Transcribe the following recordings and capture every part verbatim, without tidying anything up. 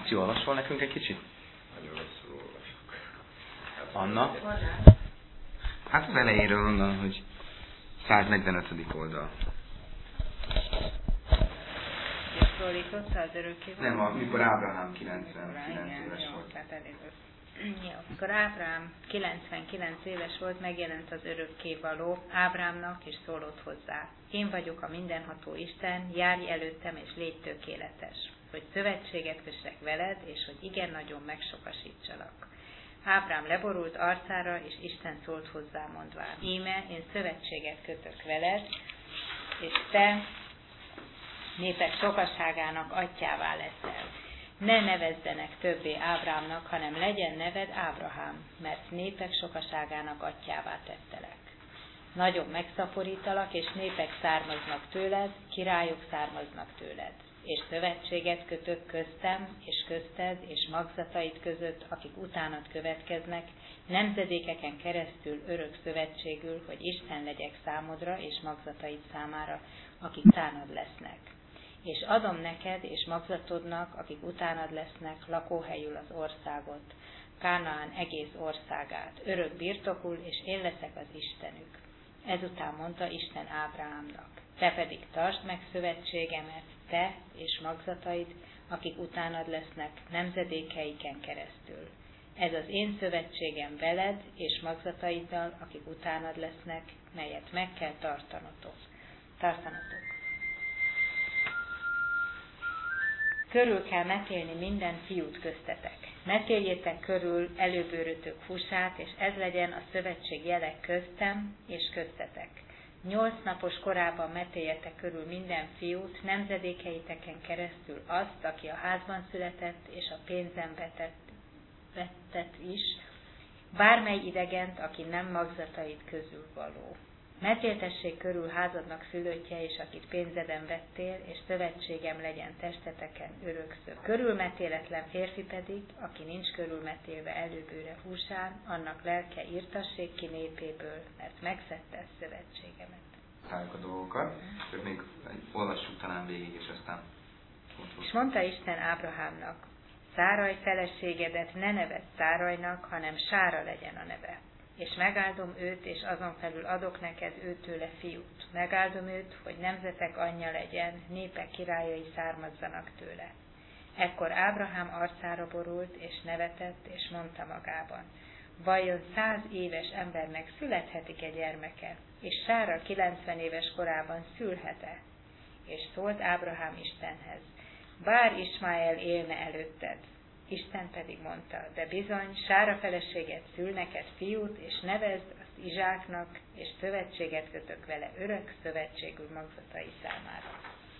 Máci, olvasol nekünk egy kicsit? Nagyon rosszul olvasok. Anna? Hát az elejéről onnan, hogy száznegyvenötödik oldal. Szólította az örökkévaló? Nem, amikor Ábrahám kilencvenkilenc éves volt. Jó, akkor Ábrahám kilencvenkilenc éves volt, megjelent az örökkévaló Ábrámnak, és szólott hozzá. Én vagyok a mindenható Isten, járj előttem, és légy tökéletes, hogy szövetséget kössek veled, és hogy igen nagyon megsokasítsalak. Ábrám leborult arcára, és Isten szólt hozzá, mondván: íme, én szövetséget kötök veled, és te népek sokaságának atyjává leszel. Ne nevezzenek többé Ábrámnak, hanem legyen neved Ábrahám, mert népek sokaságának atyjává tettelek. Nagyon megszaporítalak, és népek származnak tőled, királyok származnak tőled. És szövetséget kötök köztem, és közted, és magzataid között, akik utánad következnek, nemzedékeken keresztül örök szövetségül, hogy Isten legyek számodra, és magzataid számára, akik utánad lesznek. És adom neked és magzatodnak, akik utánad lesznek, lakóhelyül az országot, Kánaán egész országát, örök birtokul, és én leszek az Istenük. Ezután mondta Isten Ábrahámnak: te pedig tartsd meg szövetségemet, te és magzataid, akik utánad lesznek, nemzedékeiken keresztül. Ez az én szövetségem veled és magzataiddal, akik utánad lesznek, melyet meg kell tartanotok. Tartanotok. Körül kell metélni minden fiút köztetek. Metéljétek körül előbőrötök húsát, és ez legyen a szövetség jele köztem és köztetek. Nyolc napos korában metéljetek körül minden fiút, nemzedékeiteken keresztül azt, aki a házban született, és a pénzen vetett, vettet is, bármely idegent, aki nem magzataid közül való. Metéltessék körül házadnak szülöttje is, akit pénzeden vettél, és szövetségem legyen testeteken örökször. Körülmetéletlen férfi pedig, aki nincs körülmetélve előbőre húsán, annak lelke írtassék ki népéből, mert megszette szövetségemet. Találjuk a dolgokat, csak még olvassuk talán végig, és aztán... És mondta Isten Ábrahámnak: Száraj feleségedet ne nevezd Szárajnak, hanem Sára legyen a neve. És megáldom őt, és azon felül adok neked őtőle fiút. Megáldom őt, hogy nemzetek anyja legyen, népek királyai származzanak tőle. Ekkor Ábrahám arcára borult, és nevetett, és mondta magában: vajon száz éves embernek születhetik-e gyermeke, és Sára kilencven éves korában szülhet-e? És szólt Ábrahám Istenhez: bár Ismáel élne előtted. Isten pedig mondta: de bizony, Sára feleséget szül neked fiút, és nevezd azt Izsáknak, és szövetséget kötök vele örök szövetségű magzatai számára.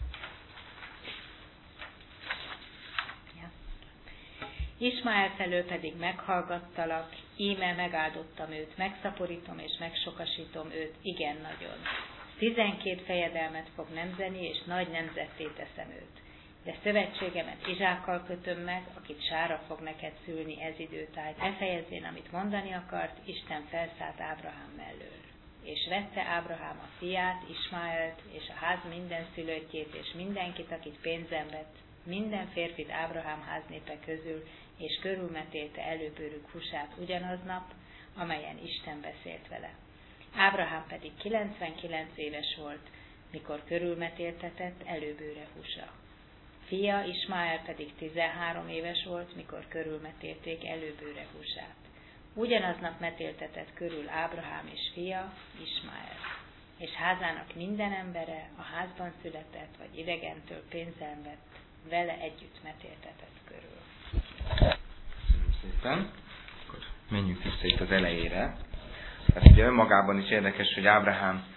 Ja. Ismáel felől pedig meghallgattalak, íme megáldottam őt, megszaporítom és megsokasítom őt, igen nagyon. Tizenkét fejedelmet fog nemzeni, és nagy nemzetté teszem őt. De szövetségemet Izsákkal kötöm meg, akit Sára fog neked szülni ez időtájt. Elfejezvén, amit mondani akart, Isten felszállt Ábrahám mellől. És vette Ábrahám a fiát, Ismáelt, és a ház minden szülöttjét, és mindenkit, akit pénzen vett, minden férfit Ábrahám háznépe közül, és körülmetélte előbőrük húsát ugyanaznap, amelyen Isten beszélt vele. Ábrahám pedig kilencvenkilenc éves volt, mikor körülmetéltetett előbőre húsa. Fia Ismáel pedig tizenhárom éves volt, mikor körülmetélték előbőre húsát. Ugyanaznap metéltetett körül Ábrahám és fia, Ismáel, és házának minden embere, a házban született vagy idegentől pénzen vett, vele együtt metéltetett körül. Köszönöm szépen. Akkor menjünk vissza itt az elejére. Tehát ugye önmagában is érdekes, hogy Ábrahámnak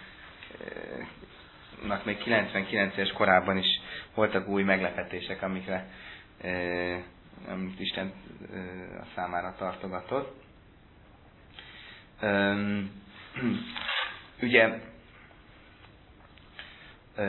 még kilencvenkilenc éves korában is voltak új meglepetések, amikre e, amit Isten e, a számára tartogatott. E, ugye e,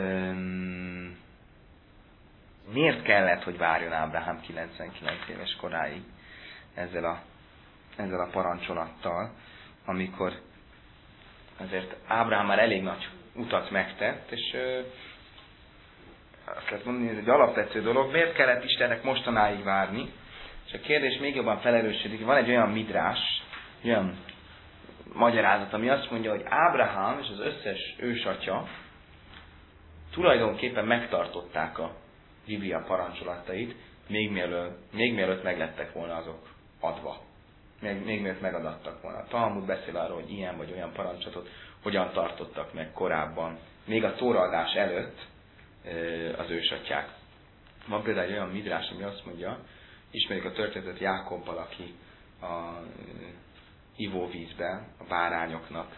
miért kellett, hogy várjon Ábrahám kilencvenkilenc éves koráig ezzel a, ezzel a parancsolattal, amikor azért Ábrahám már elég nagy utat megtett, és azt lehet mondani, hogy ez egy alapvető dolog. Miért kellett Istennek mostanáig várni? És a kérdés még jobban felerősödik. Van egy olyan midrás, olyan magyarázat, ami azt mondja, hogy Ábrahám és az összes ősatya tulajdonképpen megtartották a Biblia parancsolatait, még mielőtt, még mielőtt meglettek volna azok adva. Még, még mielőtt megadattak volna. A Talmud beszél arról, hogy ilyen vagy olyan parancsolatot hogyan tartottak meg korábban, még a tóraadás előtt az ősatyák. Van például egy olyan midrás, ami azt mondja, ismerjük a történetet Jákobbal, aki a ivóvízbe a bárányoknak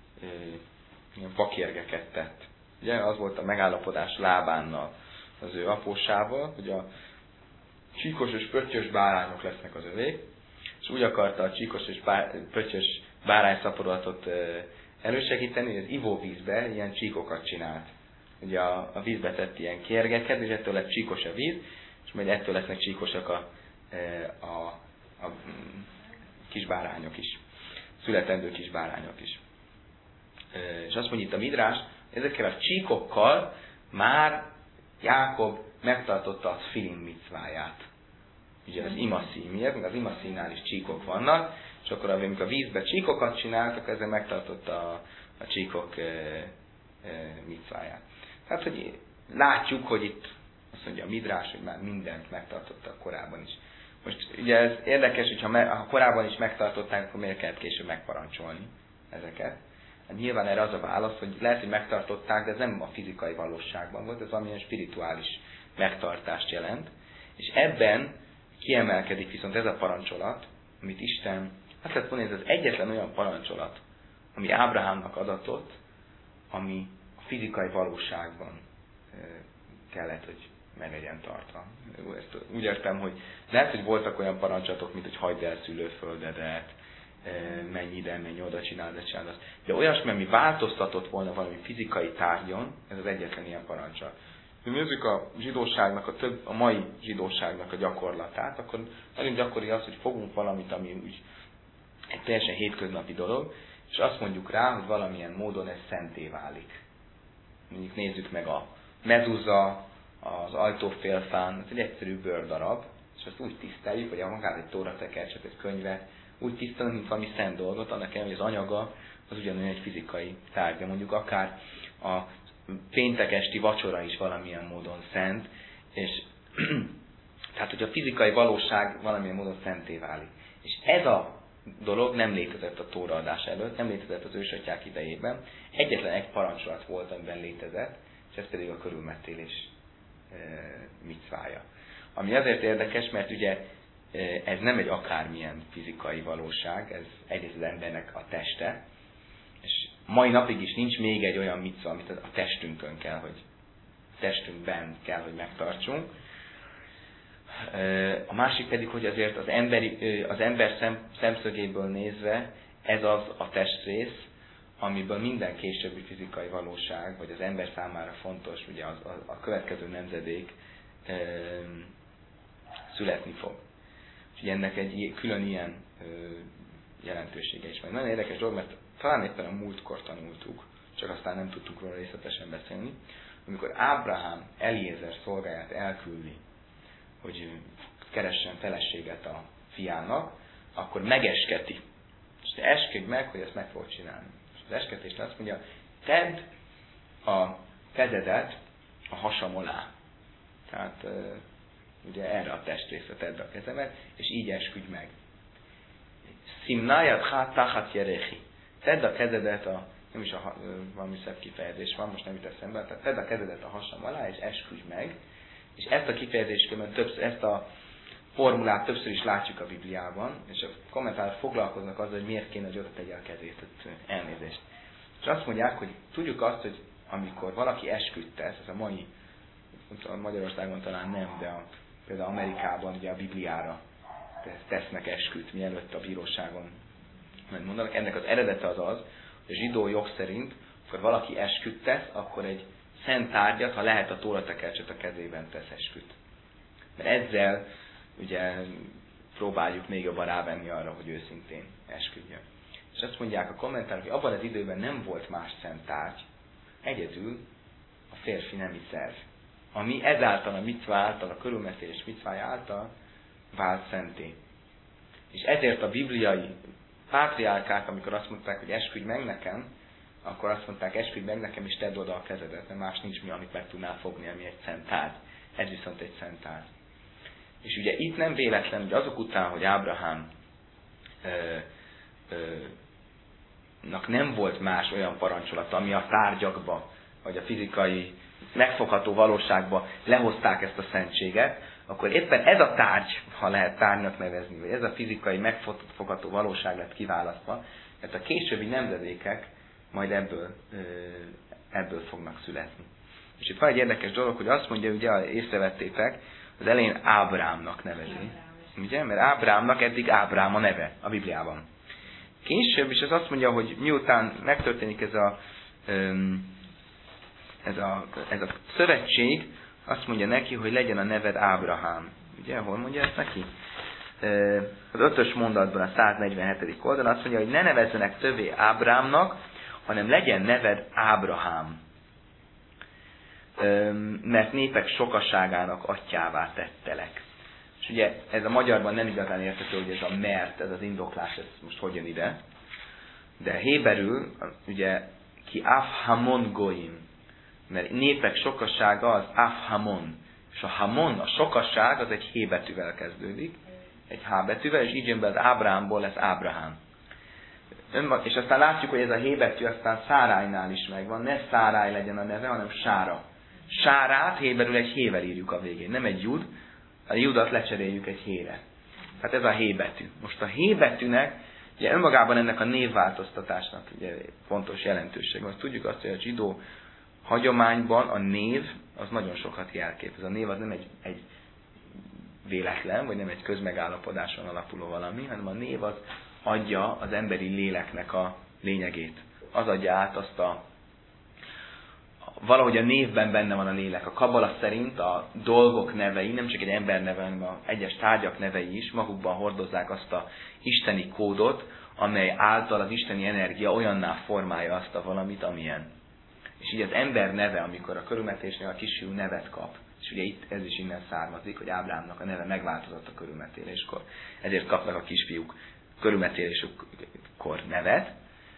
vakérgeket tett. Ugye az volt a megállapodás Lábánnal, az ő apósával, hogy a csíkos és pöttyös bárányok lesznek az övék, és úgy akarta a csíkos és pöttyös bárányszaporatot elősegíteni, hogy az ivóvízbe ilyen csíkokat csinált. Ugye a, a vízbe tett ilyen kérgeket, és ettől lett csíkos a víz, és majd ettől lesznek csíkosak a, a, a, a kis bárányok is. Születendő kis bárányok is. És azt mondja itt a midrás, ezekkel a csíkokkal már Jákob megtartotta a tfilin micváját. Ugye az imaszí miért, meg az imaszínál is csíkok vannak, és akkor amikor a vízbe csíkokat csinált, akkor ezzel megtartotta a, a csíkok e, e, micváját. Tehát, hogy látjuk, hogy itt azt mondja a midrás, hogy már mindent megtartotta korábban is. Most ugye ez érdekes, hogyha me, ha korábban is megtartották, akkor miért kellett később megparancsolni ezeket. Hát nyilván erre az a válasz, hogy lehet, hogy megtartották, de ez nem a fizikai valóságban volt, ez valamilyen spirituális megtartást jelent. És ebben kiemelkedik viszont ez a parancsolat, amit Isten, azt lehet mondani, ez az egyetlen olyan parancsolat, ami Ábrahámnak adatott, ami a fizikai valóságban kellett, hogy meg legyen tartva. Ezt úgy értem, hogy lehet, hogy voltak olyan parancsolatok, mint hogy hagyd el szülőföldedet, menj ide, menj oda, csináld, csináld azt. De olyasmi, ami változtatott volna valami fizikai tárgyon, ez az egyetlen ilyen parancsolat. Ha nézzük a zsidóságnak, a, több, a mai zsidóságnak a gyakorlatát, akkor nagyon gyakori az, hogy fogunk valamit, ami úgy egy teljesen hétköznapi dolog, és azt mondjuk rá, hogy valamilyen módon ez szenté válik. Mondjuk nézzük meg a mezuzah, az ajtófélfán, ez egy egyszerű bőrdarab, és azt úgy tiszteljük, hogy magát egy tóratekercset, egy könyvet, úgy tisztelünk, mint valami szent dolgot, annak ellenére, hogy az anyaga az ugyanolyan egy fizikai tárgya. Mondjuk akár a péntek esti vacsora is valamilyen módon szent, és tehát, hogy a fizikai valóság valamilyen módon szenté válik. És ez a dolog nem létezett a tóraadás előtt, nem létezett az ősatyák idejében. Egyetlen egy parancsolat volt, amiben létezett, és ez pedig a körülmetélés e, micvája. Ami azért érdekes, mert ugye ez nem egy akármilyen fizikai valóság, ez egyrészt az embernek a teste, és mai napig is nincs még egy olyan micva, amit a testünkön kell, hogy a testünkben kell, hogy megtartsunk. A másik pedig, hogy azért az, emberi, az ember szem, szemszögéből nézve ez az a testrész, amiből minden későbbi fizikai valóság, vagy az ember számára fontos, ugye az, a, a következő nemzedék e, születni fog. Úgyhogy ennek egy külön ilyen ö, jelentősége is van. Nagyon érdekes dolog, mert talán éppen a múltkor tanultuk, csak aztán nem tudtunk róla részletesen beszélni, amikor Ábrahám Eliézer szolgáját elküldi, hogy keressen feleséget a fiának, akkor megesketi. És te esküdj meg, hogy ezt meg fogod csinálni. És az esketésre azt mondja, tedd a kezedet a hasam alá. Tehát ö, ugye erre a testrészre tedd a kezemet, és így esküdj meg. Szimnájat hát tachat jerechi. Tedd a kezedet a, nem is a, valami szebb kifejezés van, most nem jut eszembe, tehát tedd a kezedet a hasam alá, és esküdj meg. És ezt a kifejezést, többször, ezt a formulát többször is látjuk a Bibliában, és a kommentárok foglalkoznak azzal, hogy miért kéne, hogy oda tegye a kezét, elnézést. És azt mondják, hogy tudjuk azt, hogy amikor valaki esküdt tesz, ez a mai, Magyarországon talán nem, de a, például Amerikában ugye a Bibliára tesznek esküt, mielőtt a bíróságon mondanak. Ennek az eredete az az, hogy a zsidó jog szerint, amikor valaki esküt tesz, akkor egy szent tárgyat, ha lehet a tóratekercset a kezében tesz esküt. Mert ezzel ugye próbáljuk még jobban rávenni arra, hogy őszintén esküdjön. És azt mondják a kommentárok, hogy abban az időben nem volt más szent tárgy, egyedül a férfi nemi szerv, ami ezáltal a micvá által, a körülmetélés micvája által vált szenté. És ezért a bibliai pátriárkák, amikor azt mondták, hogy esküdj meg nekem, akkor azt mondták, esküdj meg nekem, és tedd oda a kezedet, mert más nincs mi, amit meg tudnál fogni, ami egy szent ház. Ez viszont egy szent ház. És ugye itt nem véletlen, hogy azok után, hogy Ábrahám ö, ö, nak nem volt más olyan parancsolata, ami a tárgyakba, vagy a fizikai, megfogható valóságba lehozták ezt a szentséget, akkor éppen ez a tárgy, ha lehet tárgynak nevezni, vagy ez a fizikai, megfogható valóság lett kiválasztva, mert a későbbi nemzedékek majd ebből, ebből fognak születni. És itt van egy érdekes dolog, hogy azt mondja, ugye észrevettétek, az elején Ábrámnak nevezi. Ugye? Mert Ábrámnak eddig Ábrám a neve a Bibliában. Később is az azt mondja, hogy miután megtörténik ez a, ez a, ez a szövetség, azt mondja neki, hogy legyen a neved Ábrahám. Ugye, hol mondja ezt neki? Az ötös mondatban, a száznegyvenhetedik oldalon azt mondja, hogy ne nevezzenek többé Ábrámnak, hanem legyen neved Ábrahám. Mert népek sokaságának atyává tettelek. És ugye ez a magyarban nem igazán érthető, hogy ez a mert, ez az indoklás, ez most hogy jön ide. De héberül, ugye, ki Afhamon goim, mert népek sokasága az Afhamon. És a Hamon, a sokasság, az egy H betűvel kezdődik, egy H betűvel, és így jön be az Ábrámból lesz Ábrahám. És aztán látjuk, hogy ez a H betű aztán Szárájnál is megvan, ne Száráj legyen a neve, hanem Sára. Sárát héberül egy hével írjuk a végén, nem egy jud, a judat lecseréljük egy hére. Tehát ez a H betű. Most a H betűnek, ugye önmagában ennek a névváltoztatásnak ugye fontos jelentőség. Most tudjuk azt, hogy a zsidó hagyományban a név az nagyon sokat jelképez. A név az nem egy, egy véletlen, vagy nem egy közmegállapodáson alapuló valami, hanem a név az adja az emberi léleknek a lényegét. Az adja át azt a valahogy a névben benne van a lélek. A kabala szerint a dolgok nevei, nem csak egy ember neve, hanem a egyes tárgyak nevei is magukban hordozzák azt a isteni kódot, amely által az isteni energia olyanná formálja azt a valamit, amilyen. És így az ember neve, amikor a körülmetélésnél a kisfiú nevet kap, és ugye itt ez is innen származik, hogy Ábrámnak a neve megváltozott a körülmetéléskor. Ezért kapnak a kisfiúk körülmetéléskor nevet.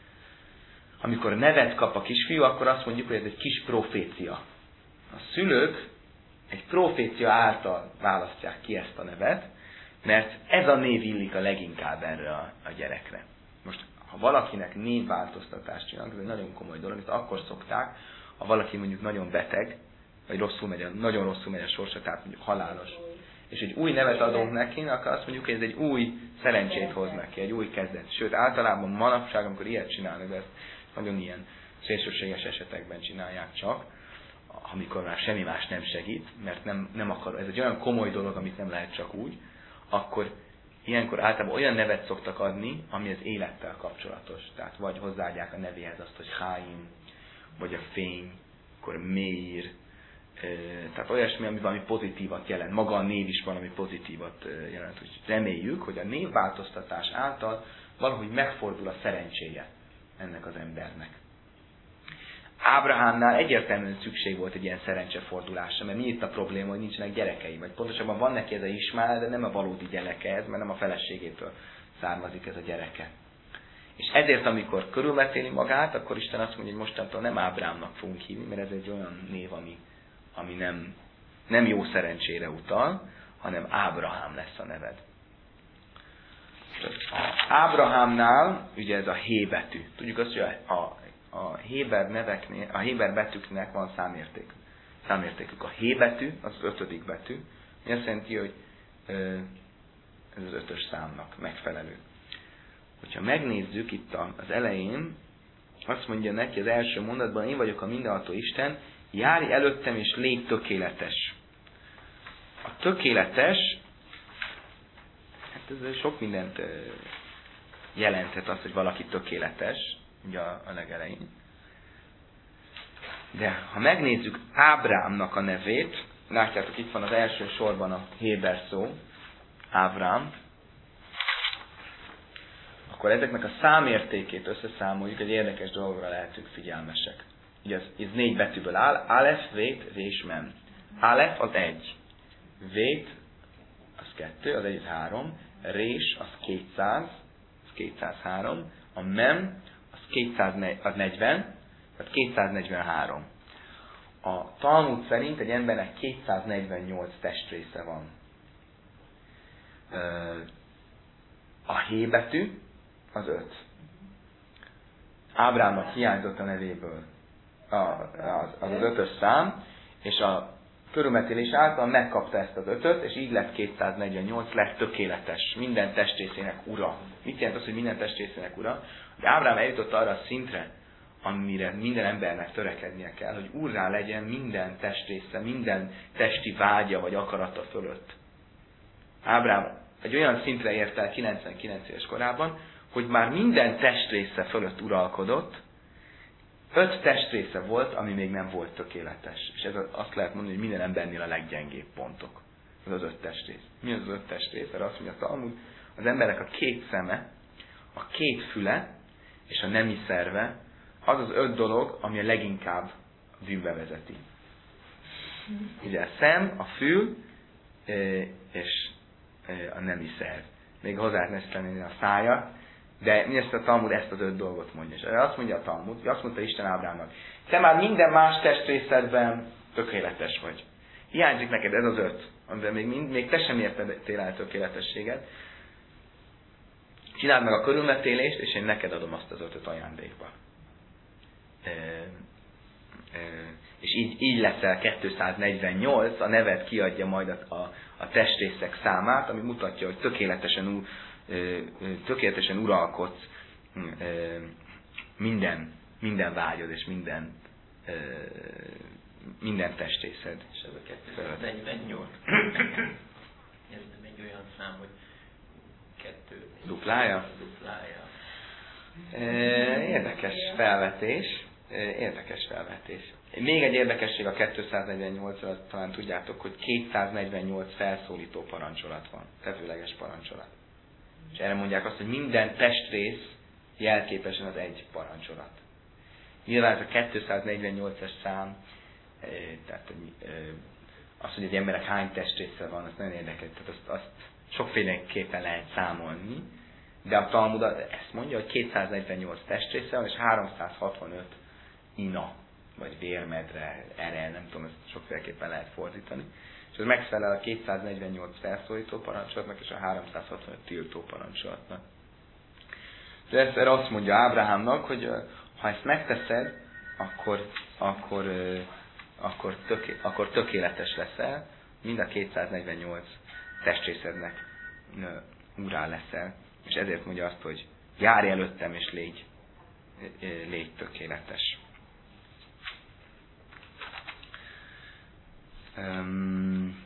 Amikor nevet kap a kisfiú, akkor azt mondjuk, hogy ez egy kis profécia. A szülők egy profécia által választják ki ezt a nevet, mert ez a név illik a leginkább erre a, a gyerekre. Most, ha valakinek névváltoztatást csinálnak, ez egy nagyon komoly dolog, ezt akkor szokták, ha valaki mondjuk nagyon beteg, vagy rosszul megy a, nagyon rosszul megy a sorsa, tehát mondjuk halálos, és egy új nevet adunk neki, akkor azt mondjuk, hogy ez egy új szerencsét hoz neki, egy új kezdet. Sőt, általában manapság, amikor ilyet csinálnak, ezt nagyon ilyen szélsőséges esetekben csinálják csak, amikor már semmi más nem segít, mert nem, nem akar, ez egy olyan komoly dolog, amit nem lehet csak úgy, akkor ilyenkor általában olyan nevet szoktak adni, ami az élettel kapcsolatos. Tehát vagy hozzáadják a nevéhez azt, hogy Háim, vagy a fény, akkor Meir, tehát olyasmi, ami valami pozitívat jelent. Maga a név is valami pozitívat jelent. Úgy reméljük, hogy a névváltoztatás által valahogy megfordul a szerencséje ennek az embernek. Ábrahámnál egyértelműen szükség volt egy ilyen szerencsefordulásra, mert mi itt a probléma, hogy nincsenek gyerekei, vagy pontosabban van neki ez a Ismál, de nem a valódi gyereke ez, mert nem a feleségétől származik ez a gyereke. És ezért, amikor körülmetéli magát, akkor Isten azt mondja, hogy mostantól nem Ábrámnak fogunk hívni, mert ez egy olyan név, ami, ami nem, nem jó szerencsére utal, hanem Ábrahám lesz a neved. Ábrahámnál ugye ez a H betű. Tudjuk azt, hogy a, a, a héber neveknél, a héber betűknek van számérték. Számértékük. A H betű az az ötödik betű, ami azt jelenti, hogy ez az ötös számnak megfelelő. Hogyha megnézzük itt az elején, azt mondja neki az első mondatban, én vagyok a mindenható Isten, járj előttem és légy tökéletes. A tökéletes, hát ez sok mindent jelenthet azt, hogy valaki tökéletes, ugye a, a legelején. De ha megnézzük Ábrámnak a nevét, látjátok, itt van az első sorban a héber szó, Ábrám, akkor ezeknek a számértékét összeszámoljuk, egy érdekes dologra lehetünk figyelmesek. Ugye ez, ez négy betűből áll, Alef, Vét, Rés, Mem. Alef az egy. Vét az kettő, az egy az három. Rés az kétszáz, az kétszázhárom. A mem az kétszáznegyven, tehát kétszáznegyvenhárom. A Talmud szerint egy embernek kétszáznegyvennyolc testrésze van. A hé betű az öt. Ábrámnak hiányzott a nevéből a, az, az az ötös szám, és a körülmetélés által megkapta ezt az ötöt, és így lett kétszáznegyvennyolc, lett tökéletes, minden testrészének ura. Mit jelent az, hogy minden testrészének ura? Hogy Ábrám eljutott arra a szintre, amire minden embernek törekednie kell, hogy úrrá legyen minden testrésze, minden testi vágya vagy akarata fölött. Ábrám egy olyan szintre ért el kilencvenkilenc éves korában, hogy már minden testrésze fölött uralkodott, öt testrésze volt, ami még nem volt tökéletes. És ez azt lehet mondani, hogy minden embernél a leggyengébb pontok. Ez az öt testrész. Mi az az öt testrész? Erre azt mondja a Talmud, az emberek a két szeme, a két füle és a nemi szerve, az az öt dolog, ami a leginkább bűnbe vezeti. Ugye a szem, a fül és a nemi szerv. Még hozzá lehetne tenni a szájat, de mindezt a Talmud ezt az öt dolgot mondja. És azt mondja a Talmud, azt mondta Isten Ábrámnak, te már minden más testrészedben tökéletes vagy. Hiányzik neked ez az öt, amiben még, mind, még te sem értettél el tökéletességet. Csináld meg a körülmetélést, és én neked adom azt az ötöt ajándékba. E, e, és így, így leszel kétszáznegyvennyolc, a neved kiadja majd a, a, a testrészek számát, ami mutatja, hogy tökéletesen, tökéletesen uralkodsz minden, minden vágyod és minden, minden testrészed. És ez a kétszáznegyvennyolc. Ez nem egy olyan szám, hogy kettő. Duplája? Duplája. Érdekes felvetés. Érdekes felvetés. Még egy érdekesség a kétszáznegyvennyolcra, talán tudjátok, hogy kétszáznegyvennyolc felszólító parancsolat van. Tevőleges parancsolat. És erre mondják azt, hogy minden testrész jelképesen az egy parancsolat. Nyilván ez a kétszáznegyvennyolcas szám, tehát az, hogy egy emberek hány testrésze van, az nagyon érdekes. Tehát azt, azt sokféleképpen lehet számolni, de a Talmud ezt mondja, hogy kétszáznegyvennyolc testrésze van, és háromszázhatvanöt ina, vagy vérmedre, erre nem tudom, ezt sokféleképpen lehet fordítani. És ez megfelel a kétszáznegyvennyolc felszólító parancsolatnak és a háromszázhatvanöt tiltó parancsolatnak. De ezt erre azt mondja Ábrahámnak, hogy ha ezt megteszed, akkor, akkor, akkor, töké, akkor tökéletes leszel, mind a kétszáznegyvennyolc testrészednek úrá leszel. És ezért mondja azt, hogy járj előttem és légy, légy tökéletes. Um,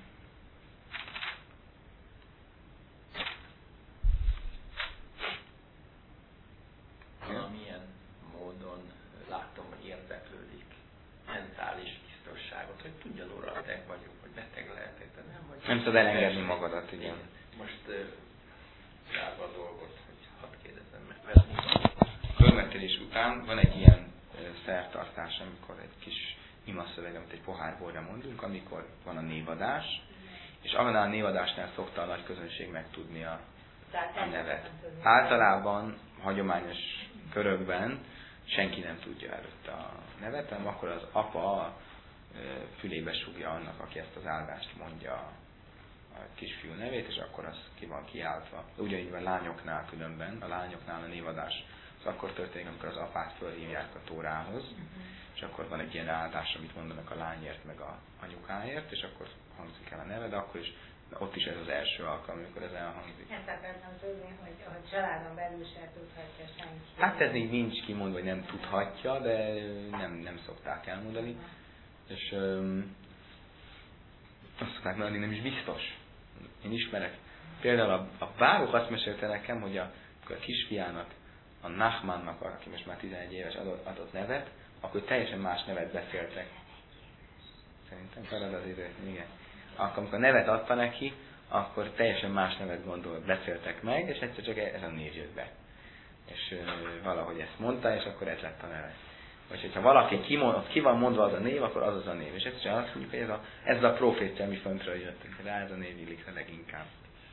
Valamilyen módon látom, hogy érdeklődik mentális biztosságot, hogy tudja, Lóra, beteg vagyok, hogy beteg lehetek, de nem vagy. Nem tudod elengedni magadat, igen. Most zárva a dolgot, hogy hadd kérdezem meg vele. Körmetélés után van egy ilyen szertartás, amikor egy kis imaszöveg, amit egy pohár borra mondunk, amikor van a névadás, és annál a névadásnál szokta a nagy közönség megtudni a, a nevet. Általában hagyományos körökben senki nem tudja előtte a nevet, hanem akkor az apa fülébe súgja annak, aki ezt az áldást mondja a kisfiú nevét, és akkor az ki van kiáltva. Ugyanígy van lányoknál különben, a lányoknál a névadás az akkor történik, amikor az apát fölhívják a Tórához, uh-huh. és akkor van egy ilyen áldás, amit mondanak a lányért, meg a anyukáért, és akkor hangzik el a neve, de akkor is, ott is ez az első alkalom, amikor ez elhangzik. Ezt akartam tudni, hogy a családon belül sem tudhatja senki. Hát ez így nincs kimondva, hogy nem tudhatja, de nem, nem szokták elmondani. Uh-huh. És um, azt szokták mondani, nem is biztos. Én ismerek. Például a, a bárok azt mesélte nekem, hogy a, a kisfiának, a Nachmannak, aki most már tizenegy éves adott, adott nevet, akkor teljesen más nevet beszéltek. Szerintem felad az idő, igen. Akkor amikor a nevet adta neki, akkor teljesen más nevet gondol, beszéltek meg, és egyszer csak ez a név jött be. És ö, valahogy ezt mondta, és akkor ez lett a neve. vagy hogyha valaki kimond, ki van mondva az a név, akkor az az a név. És egyszerűen azt mondjuk, hogy ez a, ez a profécia, ami föntről jött, rá ez a név illik a leginkább.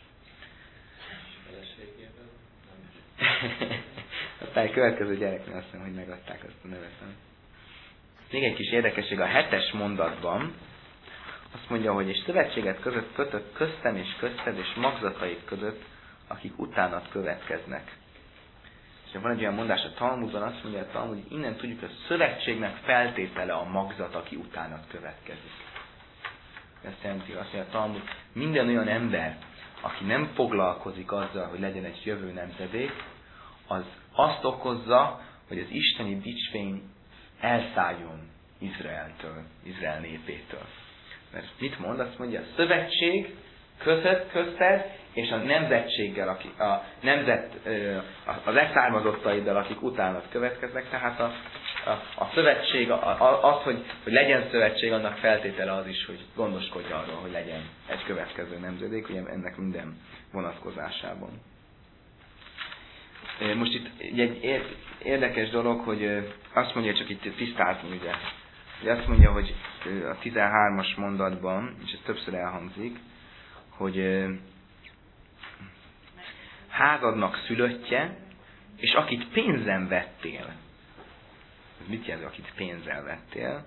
Aztán egy következő gyereknél azt hiszem, hogy megadták azt a nevet. Még egy kis érdekesség a hetes mondatban, azt mondja, hogy és szövetséget között kötött köztem és közted és magzataid között, akik utánad következnek. És van egy olyan mondás a Talmudban, azt mondja a Talmud, hogy innen tudjuk, hogy a szövetségnek feltétele a magzat, aki utánad következik. Ezt jelenti, azt mondja a Talmud, minden olyan ember, aki nem foglalkozik azzal, hogy legyen egy jövő nemzedék, az azt okozza, hogy az isteni dicsfény elszálljon Izraeltől, Izrael népétől. Mert mit mond? Azt mondja, a szövetség között, közted, és a nemzetséggel, aki, a nemzet, az leszármazottaiddal, akik utánad következnek, tehát a, a, a szövetség, a, az, hogy, hogy legyen szövetség, annak feltétele az is, hogy gondoskodj arról, hogy legyen egy következő nemzedék, ugye ennek minden vonatkozásában. Most itt egy érdekes dolog, hogy azt mondja, csak itt tisztázni, ugye, hogy azt mondja, hogy a tizenhármas mondatban, és ez többször elhangzik, hogy házadnak szülöttje, és akit pénzen vettél. Ez mit jelent, akit pénzzel vettél?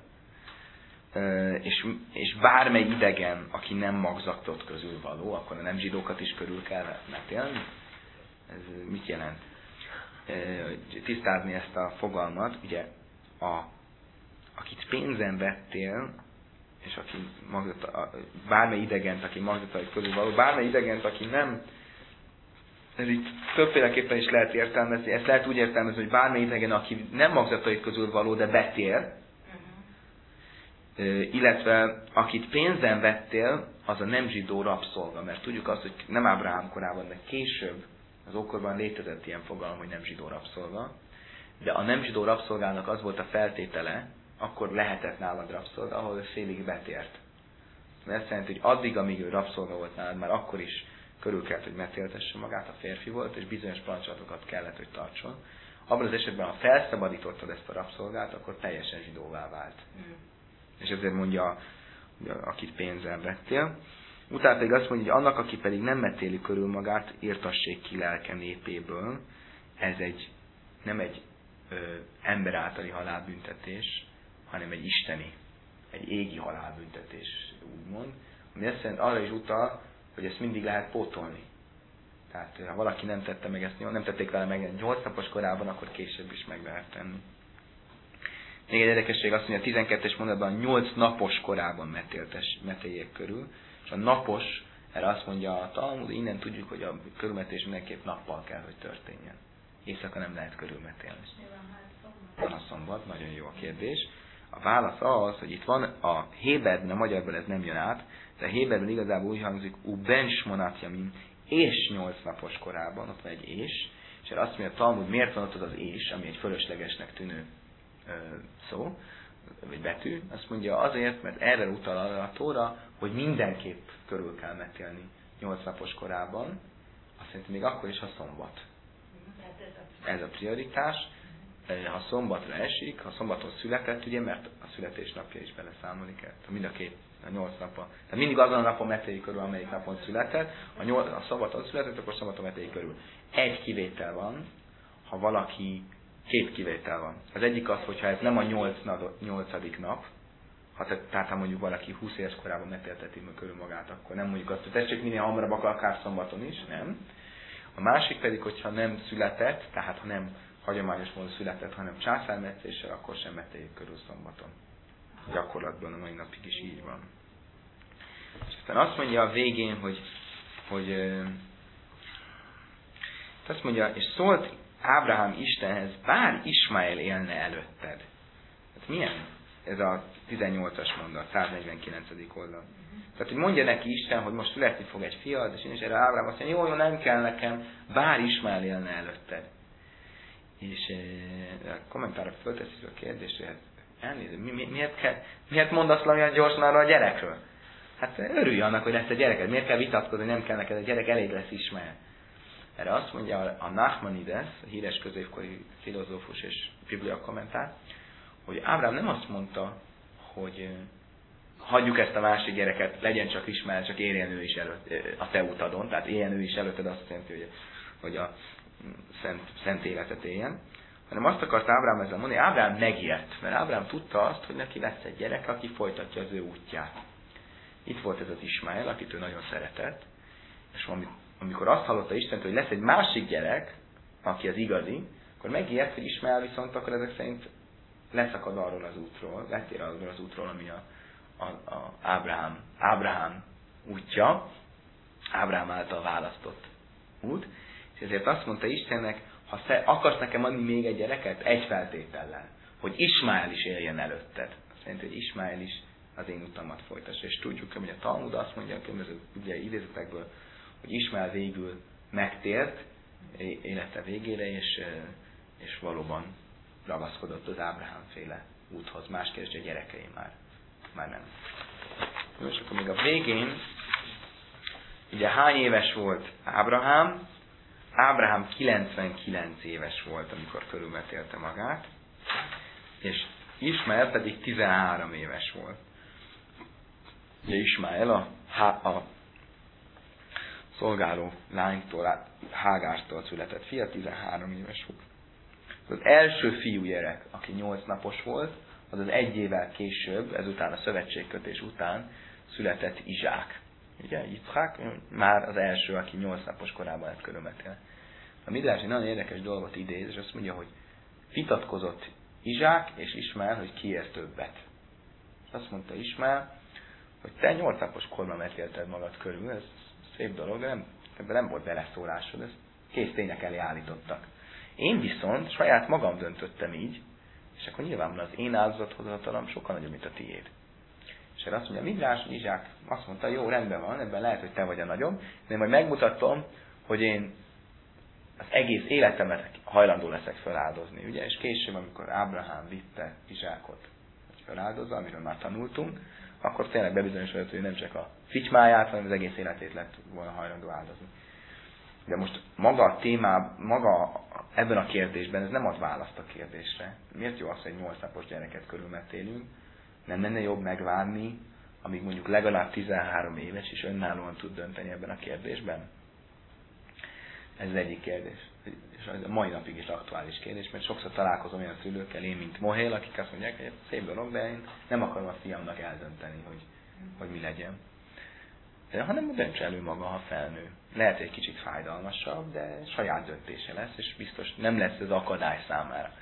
És, és bármely idegen, aki nem magzatot közül való, akkor a nem zsidókat is körül kell vetélni. Ez mit jelent? Tisztázni ezt a fogalmat, ugye, a, akit pénzen vettél, és aki magzata, bármely idegent, aki magzatai közül való, bármely idegent, aki nem, ez itt többféleképpen is lehet értelmezni, ezt lehet úgy értelmezni, hogy bármely idegen, aki nem magzatai közül való, de betér, uh-huh. illetve akit pénzen vettél, az a nem zsidó rabszolga, mert tudjuk azt, hogy nem Ábrahám korában, de később az ókorban létezett ilyen fogalom, hogy nem zsidó rabszolga, de a nem zsidó rabszolgának az volt a feltétele, akkor lehetett nálad rabszolga, ahol ő félig betért. Mert ezt jelenti, hogy addig, amíg ő rabszolga volt nálad, már akkor is körül kellett, hogy metéltesse magát, a férfi volt, és bizonyos parancsolatokat kellett, hogy tartson. Abban az esetben, ha felszabadítottad ezt a rabszolgát, akkor teljesen zsidóvá vált. Mm. És ezért mondja, akit pénzzel vettél. Utána pedig azt mondja, hogy annak, aki pedig nem metéli körül magát, írtassék ki lelke népéből. Ez egy, nem egy ö, ember általi halálbüntetés, hanem egy isteni, egy égi halálbüntetés, úgymond. Ami azt jelenti, arra is utal, hogy ezt mindig lehet pótolni. Tehát, ha valaki nem tette meg ezt, nem tették vele meg nyolc napos korában, akkor később is meg lehet tenni. Még egy érdekesség azt mondja, a tizenkettes mondatban nyolc napos korában metéltes, metéljék körül, és a napos, erre azt mondja a Talmud, innen tudjuk, hogy a körülmetés mindenképp nappal kell, hogy történjen. Éjszaka nem lehet körülmetélni. Van a szombat, nagyon jó a kérdés. A válasz az, hogy itt van a Héberben, a magyarban ez nem jön át, de a Héberben igazából úgy hangzik, u benchmonat yamin, és nyolc napos korában, ott van egy és, és erre azt mondja a Talmud, miért van ott az az és, ami egy fölöslegesnek tűnő ö, szó, vagy betű, azt mondja azért, mert erre utal a Tóra, hogy mindenképp körül kell metélni nyolc napos korában, azt jelenti még akkor is, ha szombat. Ez a prioritás. Ha szombatra esik, ha szombaton született, ugye, mert a születésnapja is beleszámolik el. Mind a két, a nyolc napon. Tehát mindig azon a napon metéljük körül, amelyik napon született. Ha nyolc, a szombaton született, akkor szombaton metéljük körül. Egy kivétel van, ha valaki, két kivétel van. Az egyik az, hogyha ez nem a nyolc, nyolcadik nap, ha te, tehát ha mondjuk valaki húsz éves korában metélteti körül magát, akkor nem mondjuk azt, hogy tessék minél hamarabb, akár szombaton is, nem. A másik pedig, hogyha nem született, tehát ha nem hagyományos módon született, hanem császármetszéssel, akkor sem metéljük körül szombaton. Gyakorlatban a mai napig is így van. És aztán azt mondja a végén, hogy, hogy azt mondja, és szólt Ábrahám Istenhez, bár Ismael élne előtted. Hát milyen? Ez a tizennyolcas mondat, száznegyvenkilencedik oldal. Tehát, hogy mondja neki Isten, hogy most születni fog egy fiad, és én is erre Ábrahám azt mondja, jó, jó, nem kell nekem, bár Ismael élne előtted. És e, a kommentárok fölteszik a kérdést, hogy hát elnéző, mi, mi, miért, kell, miért mondasz olyan gyorsan arra a gyerekről? Hát örülj annak, hogy lesz a gyereked. Miért kell vitatkozni, hogy nem kell neked a gyerek, elég lesz Ismael. Erre azt mondja a Nachmanides, a híres középkori filozófus és biblia kommentár, hogy Ábrám nem azt mondta, hogy hagyjuk ezt a másik gyereket, legyen csak Ismael, csak érjen ő is előtt, a te utadon, tehát éljen ő is előtted, azt jelenti, hogy, hogy a szent, szent életet éljen, hanem azt akart Ábrám ezzel mondani, Ábrám megijedt, mert Ábrám tudta azt, hogy neki lesz egy gyerek, aki folytatja az ő útját. Itt volt ez az Ismael, akit ő nagyon szeretett, és amikor azt hallotta Istent, hogy lesz egy másik gyerek, aki az igazi, akkor megijedt, hogy Ismael viszont akkor ezek szerint leszakad arról az útról, letér arról az útról, ami a, a, a Ábrahám, Ábrahám útja, Ábrahám által választott út, és ezért azt mondta Istennek, ha te akarsz nekem adni még egy gyereket, egy feltétellel, hogy Ismael is éljen előtted. Azt jelenti, hogy Ismael is az én utamat folytassa. És tudjuk, hogy a Talmud azt mondja a különböző idézetekből, hogy Ismael végül megtért élete végére, és, és valóban ragaszkodott az Ábrahám féle úthoz. Más kérdés, a gyerekei már, már nem. És akkor még a végén, ugye hány éves volt Ábrahám? Ábrahám kilencvenkilenc éves volt, amikor körülmetélte magát, és Ismael pedig tizenhárom éves volt. Ugye Ismael a, a szolgáló lánytól, Hágártól született fia, tizenhárom éves volt. Az első fiúgyerek, aki nyolc napos volt, az az egy évvel később, ezután a szövetségkötés után született Izsák. Ugye, Yitzhak már az első, aki nyolc napos korában lett körülmetél. A Midrash egy nagyon érdekes dolgot idéz, és azt mondja, hogy vitatkozott Izsák és Ismael, hogy ki ér többet. És azt mondta Ismael, hogy te nyolc napos korban metélted magad körül, ez szép dolog, de nem, ebben nem volt beleszólásod, ezt kész tények elé állítottak. Én viszont saját magam döntöttem így, és akkor nyilvánvalóan az én áldozathozatalom sokkal nagyobb, mint a tiéd. És erre azt mondja, Midrash, Izsák azt mondta, jó, rendben van, ebben lehet, hogy te vagy a nagyobb, de majd megmutatom, hogy én az egész életemet hajlandó leszek feláldozni. Ugye? És később, amikor Ábrahám vitte Izsákot, hogy feláldozza, amiről már tanultunk, akkor tényleg bebizonyosodott, hogy nem csak a fitymáját, hanem az egész életét lett volna hajlandó áldozni. De most maga a témá, maga ebben a kérdésben, ez nem ad választ a kérdésre. Miért jó az, hogy nyolc napos gyereket körülmetélünk? Nem lenne jobb megvárni, amíg mondjuk legalább tizenhárom éves, és önállóan tud dönteni ebben a kérdésben? Ez az egyik kérdés. És a mai napig is aktuális kérdés, mert sokszor találkozom olyan szülőkkel, én, mint Mohél, akik azt mondják, hogy szép dolog, de én nem akarom a fiamnak eldönteni, hogy, hogy mi legyen. De hanem döntse elő maga, ha felnő. Lehet egy kicsit fájdalmasabb, de saját döntése lesz, és biztos nem lesz ez akadály számára.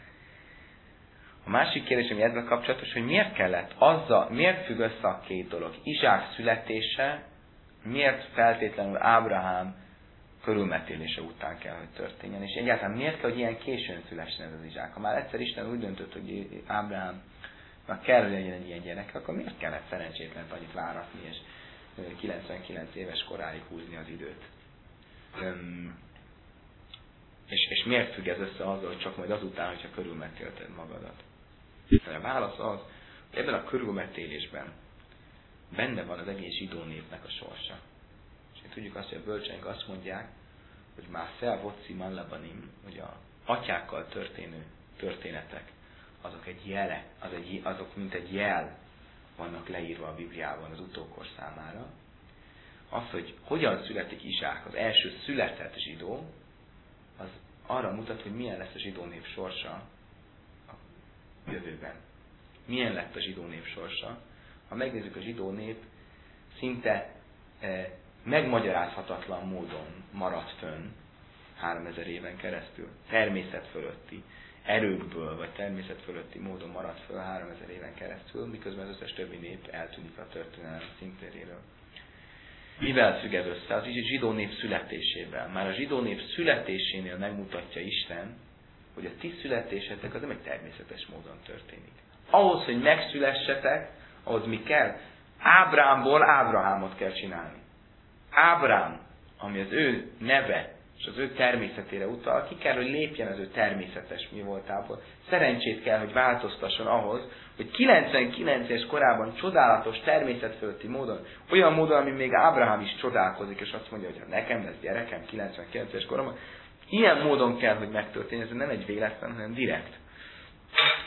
A másik kérdés, ami ezzel kapcsolatos, hogy miért kellett azzal, miért függ össze a két dolog? Izsák születése, miért feltétlenül Ábrahám körülmetélése után kell, hogy történjen. És egyáltalán miért kell, hogy ilyen későn szülessen ez az Izsák? Ha már egyszer Isten úgy döntött, hogy Ábrahámnak kell, hogy legyen egy ilyen gyerek, akkor miért kellett szerencsétlen annyit váratni, és kilencvenkilenc éves koráig húzni az időt? Öm, és, és miért függ ez össze azzal, hogy csak majd azután, hogyha körülmetélted magadat? A válasz az, hogy ebben a körülmetélésben benne van az egész zsidó népnek a sorsa. Tudjuk azt, hogy a bölcseink azt mondják, hogy már felvocci mallabanim, hogy a atyákkal történő történetek, azok egy jele, az egy, azok mint egy jel vannak leírva a Bibliában az utókor számára. Az, hogy hogyan születik Izsák, az első született zsidó, az arra mutat, hogy milyen lesz a zsidó nép sorsa a jövőben. Milyen lett a zsidó nép sorsa? Ha megnézzük, a zsidó nép szinte eh, megmagyarázhatatlan módon maradt fönn háromezer éven keresztül. Természet fölötti erőkből, vagy természet fölötti módon maradt föl háromezer éven keresztül, miközben az összes többi nép eltűnik a történelem szintéréről. Mivel függ ez össze? Az is zsidó nép születésével. Már a zsidó nép születésénél megmutatja Isten, hogy a ti születésetek az nem egy természetes módon történik. Ahhoz, hogy megszülessetek, ahhoz mi kell? Ábrámból Ábrahámot kell csinálni. Ábrám, ami az ő neve és az ő természetére utal, ki kell, hogy lépjen az ő természetes mi voltából. Szerencsét kell, hogy változtasson ahhoz, hogy kilencvenkilenc éves korában csodálatos természetfölötti módon, olyan módon, ami még Ábrahám is csodálkozik, és azt mondja, hogy ha nekem lesz gyerekem kilencvenkilenc éves koromban, ilyen módon kell, hogy megtörténjen, ez nem egy véletlen, hanem direkt.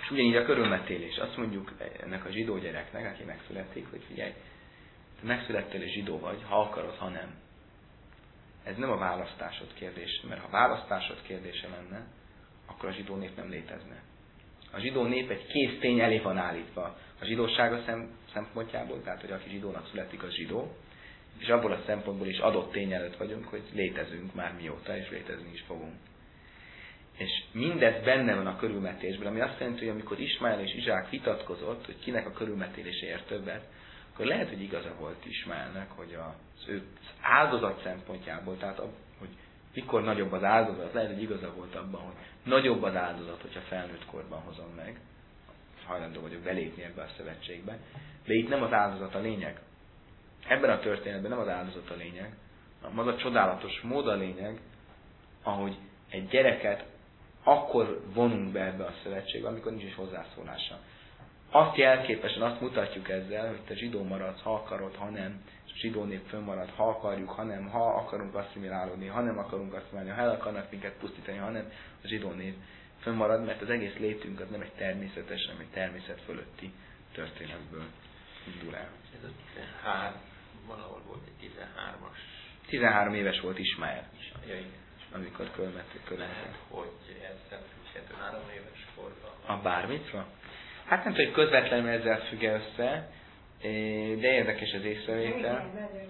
És ugyanígy a körülmetélés. Azt mondjuk ennek a zsidó gyereknek, aki megszületik, hogy figyelj, te megszülettél és zsidó vagy, ha akarod, ha nem. Ez nem a választásod kérdése, mert ha választásod kérdése lenne, akkor a zsidó nép nem létezne. A zsidó nép egy kész tény elé van állítva a zsidósága szempontjából, tehát hogy aki zsidónak születik, az zsidó, és abból a szempontból is adott tény előtt vagyunk, hogy létezünk már mióta, és létezni is fogunk. És mindez benne van a körülmetésben, ami azt jelenti, hogy amikor Ismáel és Izsák vitatkozott, hogy kinek a körülmetélése ér többet, akkor lehet, hogy igaza volt Ismáelnek, hogy az ő áldozat szempontjából, tehát a, hogy mikor nagyobb az áldozat, lehet, hogy igaza volt abban, hogy nagyobb az áldozat, hogyha felnőtt korban hozom meg. Hajlandó vagyok belépni ebbe a szövetségbe. De itt nem az áldozat a lényeg. Ebben a történetben nem az áldozat a lényeg, hanem az a csodálatos mód a lényeg, ahogy egy gyereket akkor vonunk be ebbe a szövetségbe, amikor nincs is hozzászólása. Azt jelképesen azt mutatjuk ezzel, hogy te zsidó maradsz, ha akarod, ha nem, és a zsidó nép fönnmarad, ha akarjuk, ha nem, ha akarunk asszimilálódni, ha nem akarunk asszimilálni, ha el akarnak minket pusztítani, ha nem, a zsidó nép fönnmarad, mert az egész létünk az nem egy természetes, hanem egy természet fölötti történetből indul el. Ez a tizenhárom, valahol volt egy tizenhármas. tizenhárom éves volt Ismáel, Ja, igen. amikor körülmették körülmették. Lehet, hogy ezzel függhető három éves korban. A bármitra? Hát nem tudom, hogy közvetlenül ezzel függ össze, de érdekes az észrevétel.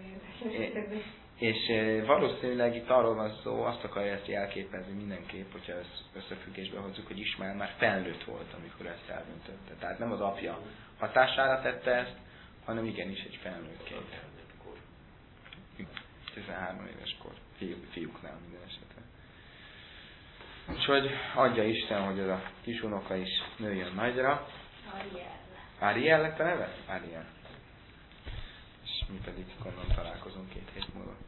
És valószínűleg itt arról van szó, azt akarja ezt jelképezni mindenképp, hogyha ezt összefüggésbe hozzuk, hogy Ismáel már felnőtt volt, amikor ezt eldöntötte. Tehát nem az apja hatására tette ezt, hanem igenis egy felnőttként. tizenhárom éves kor. Fiú, fiúknál minden esetre. Úgyhogy adja Isten, hogy ez a kisunoka is nőjön nagyra. Ariel. Ariel lett a neve? Ariel. És mi pedig gondolom találkozunk két hét múlva.